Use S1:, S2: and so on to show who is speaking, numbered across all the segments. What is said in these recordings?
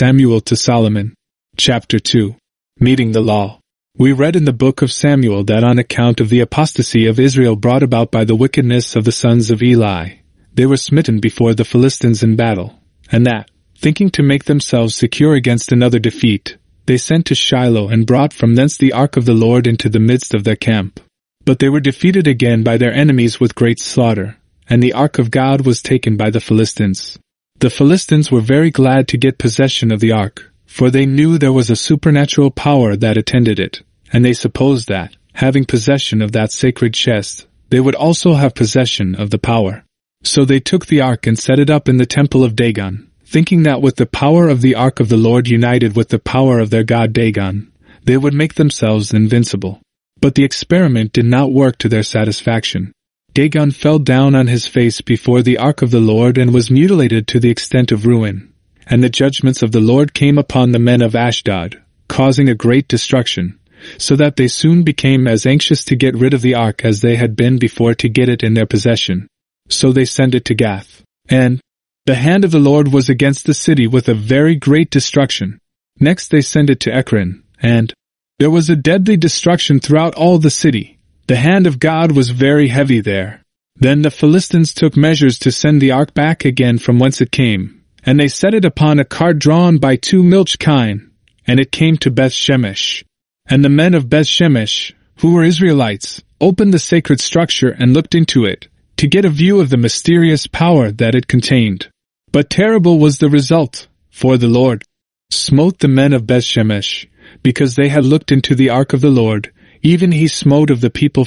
S1: Samuel to Solomon. Chapter 2. Meeting the Law. We read in the book of Samuel that on account of the apostasy of Israel brought about by the wickedness of the sons of Eli, they were smitten before the Philistines in battle, and that, thinking to make themselves secure against another defeat, they sent to Shiloh and brought from thence the ark of the Lord into the midst of their camp. But they were defeated again by their enemies with great slaughter, and the ark of God was taken by the Philistines. The Philistines were very glad to get possession of the ark, for they knew there was a supernatural power that attended it, and they supposed that, having possession of that sacred chest, they would also have possession of the power. So they took the ark and set it up in the temple of Dagon, thinking that with the power of the ark of the Lord united with the power of their god Dagon, they would make themselves invincible. But the experiment did not work to their satisfaction. Dagon fell down on his face before the ark of the Lord and was mutilated to the extent of ruin. And the judgments of the Lord came upon the men of Ashdod, causing a great destruction, so that they soon became as anxious to get rid of the ark as they had been before to get it in their possession. So they sent it to Gath. And the hand of the Lord was against the city with a very great destruction. Next they sent it to Ekron, and there was a deadly destruction throughout all the city. The hand of God was very heavy there. Then the Philistines took measures to send the ark back again from whence it came, and they set it upon a cart drawn by 2 milch kine, and it came to Beth-Shemesh. And the men of Beth-Shemesh, who were Israelites, opened the sacred structure and looked into it, to get a view of the mysterious power that it contained. But terrible was the result, for the Lord smote the men of Beth-Shemesh, because they had looked into the ark of the Lord. Even he smote of the people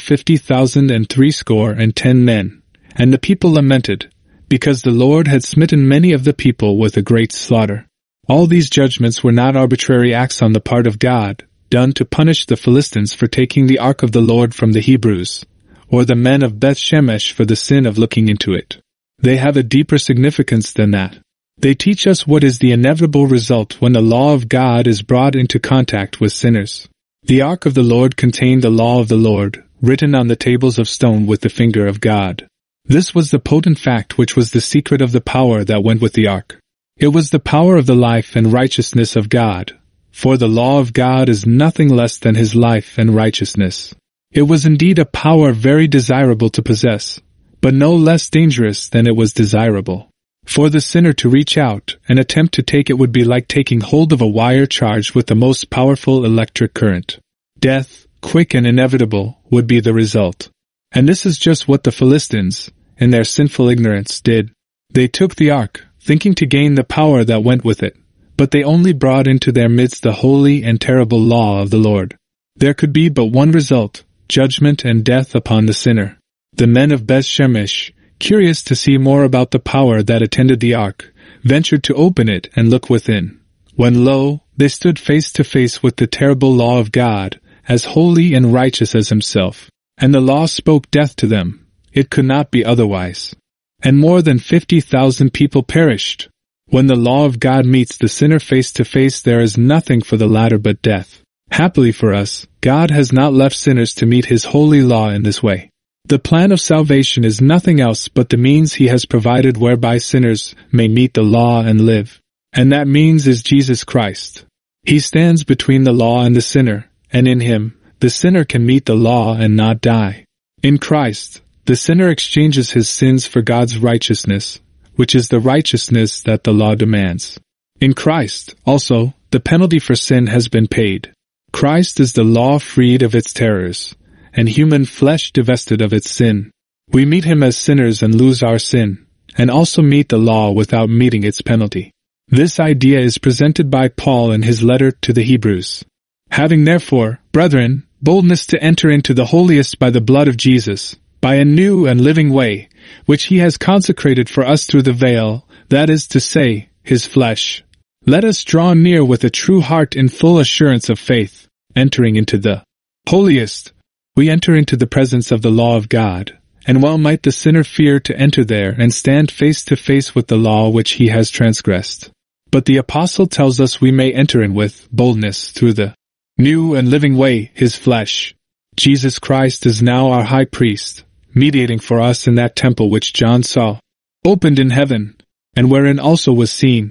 S1: 50,010 men. And the people lamented, because the Lord had smitten many of the people with a great slaughter. All these judgments were not arbitrary acts on the part of God, done to punish the Philistines for taking the ark of the Lord from the Hebrews, or the men of Beth-Shemesh for the sin of looking into it. They have a deeper significance than that. They teach us what is the inevitable result when the law of God is brought into contact with sinners. The ark of the Lord contained the law of the Lord, written on the tables of stone with the finger of God. This was the potent fact which was the secret of the power that went with the ark. It was the power of the life and righteousness of God, for the law of God is nothing less than his life and righteousness. It was indeed a power very desirable to possess, but no less dangerous than it was desirable. For the sinner to reach out and attempt to take it would be like taking hold of a wire charged with the most powerful electric current. Death, quick and inevitable, would be the result. And this is just what the Philistines, in their sinful ignorance, did. They took the ark, thinking to gain the power that went with it, but they only brought into their midst the holy and terrible law of the Lord. There could be but one result, judgment and death upon the sinner. The men of Beth-Shemesh, curious to see more about the power that attended the ark, ventured to open it and look within, when lo, they stood face to face with the terrible law of God, as holy and righteous as himself. And the law spoke death to them. It could not be otherwise. And more than 50,000 people perished. When the law of God meets the sinner face to face, there is nothing for the latter but death. Happily for us, God has not left sinners to meet his holy law in this way. The plan of salvation is nothing else but the means he has provided whereby sinners may meet the law and live. And that means is Jesus Christ. He stands between the law and the sinner, and in him, the sinner can meet the law and not die. In Christ, the sinner exchanges his sins for God's righteousness, which is the righteousness that the law demands. In Christ, also, the penalty for sin has been paid. Christ is the law freed of its terrors, and human flesh divested of its sin. We meet him as sinners and lose our sin, and also meet the law without meeting its penalty. This idea is presented by Paul in his letter to the Hebrews. Having therefore, brethren, boldness to enter into the holiest by the blood of Jesus, by a new and living way, which he has consecrated for us through the veil, that is to say, his flesh. Let us draw near with a true heart in full assurance of faith, entering into the holiest. We enter into the presence of the law of God, and well might the sinner fear to enter there and stand face to face with the law which he has transgressed. But the apostle tells us we may enter in with boldness through the new and living way, his flesh. Jesus Christ is now our high priest, mediating for us in that temple which John saw, opened in heaven, and wherein also was seen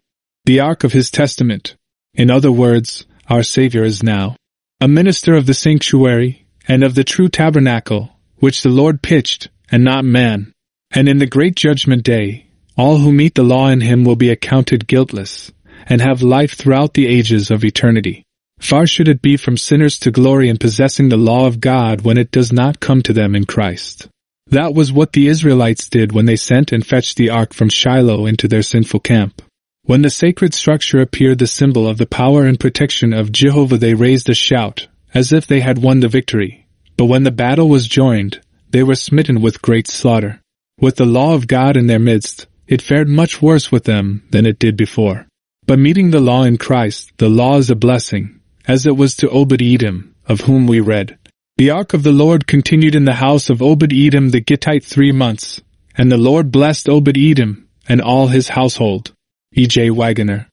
S1: the ark of his testament. In other words, our Savior is now a minister of the sanctuary, and of the true tabernacle, which the Lord pitched, and not man. And in the great judgment day, all who meet the law in him will be accounted guiltless, and have life throughout the ages of eternity. Far should it be from sinners to glory in possessing the law of God when it does not come to them in Christ. That was what the Israelites did when they sent and fetched the ark from Shiloh into their sinful camp. When the sacred structure appeared the symbol of the power and protection of Jehovah, they raised a shout, as if they had won the victory. But when the battle was joined, they were smitten with great slaughter. With the law of God in their midst, it fared much worse with them than it did before. But meeting the law in Christ, the law is a blessing, as it was to Obed-Edom, of whom we read. The ark of the Lord continued in the house of Obed-Edom the Gittite 3 months, and the Lord blessed Obed-Edom and all his household. E.J. Wagoner.